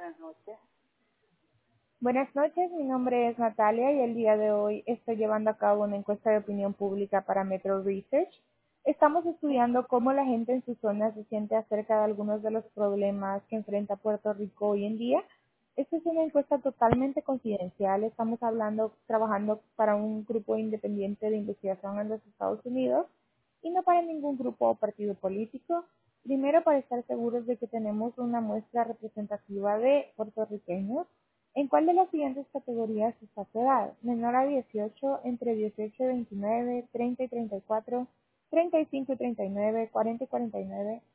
Buenas noches. Buenas noches, mi nombre es Natalia y el día de hoy estoy llevando a cabo una encuesta de opinión pública para Metro Research. Estamos estudiando cómo la gente en su zona se siente acerca de algunos de los problemas que enfrenta Puerto Rico hoy en día. Esta es una encuesta totalmente confidencial. Estamos trabajando para un grupo independiente de investigación en los Estados Unidos y no para ningún grupo o partido político. Primero, para estar seguros de que tenemos una muestra representativa de puertorriqueños. ¿En cuál de las siguientes categorías está su edad? Menor a 18, entre 18 y 29, 30 y 34, 35 y 39, 40 y 49,